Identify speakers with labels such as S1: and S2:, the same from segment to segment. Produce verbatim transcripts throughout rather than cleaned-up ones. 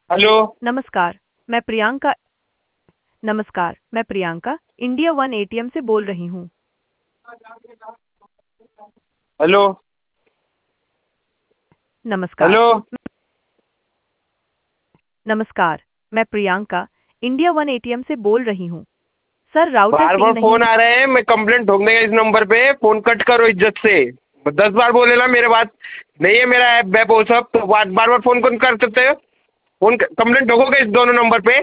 S1: Hello.
S2: नमस्कार। मैं प्रियंका नमस्कार मैं प्रियंका इंडिया वन एटीएम से बोल रही हूँ।
S1: हेलो।
S2: नमस्कार
S1: हेलो।
S2: नमस्कार मैं प्रियंका इंडिया वन एटीएम से बोल रही हूँ। सर राउटर
S1: बार
S2: सही
S1: बार
S2: नहीं
S1: फोन
S2: है।
S1: आ रहे हैं, मैं कंप्लेंट ठोक देगा इस नंबर पे। फोन कट करो इज्जत से। दस बार बोले ना, मेरे बात नहीं है मेरा ऐप वेप वो सब, तो बार बार फोन कौन कर सकते हो? फोन कंप्लेंट ठोकोगे इस दोनों नंबर पे?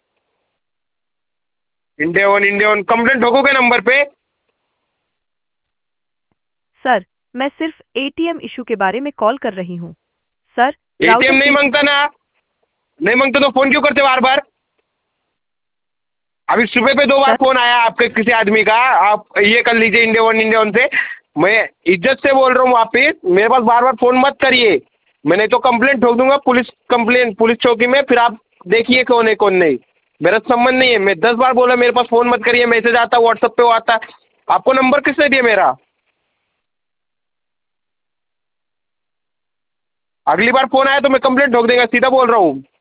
S1: India one India one complaint ठोकोगे नंबर पे?
S2: सर मैं सिर्फ एटीएम इशू के बारे में कॉल कर रही हूँ। सर
S1: एटीएम
S2: राउटर
S1: नहीं
S2: ठीक
S1: मांगता ना? नहीं मांगता तो फोन क्यों करते बार बार? अभी सुबह पे दो बार
S2: सर
S1: फोन आया आपके किसी आदमी का, आप ये कर लीजिए इंडिया वन इंडिया वन से। मैं इज्जत से बोल रहा हूँ वापिस, मेरे पास बार बार फोन मत करिए। मैं नहीं तो कंप्लेंट ठोक दूंगा पुलिस कंप्लेंट पुलिस चौकी में, फिर आप देखिए कौन है कौन नहीं। मेरा संबंध नहीं है। मैं दस बार बोला मेरे पास फोन मत करिए, मैसेज आता व्हाट्सएप पे वो आता। आपको नंबर किसने दिया मेरा? अगली बार फोन आया तो मैं कंप्लेंट ठोक देगा, सीधा बोल रहा हूँ।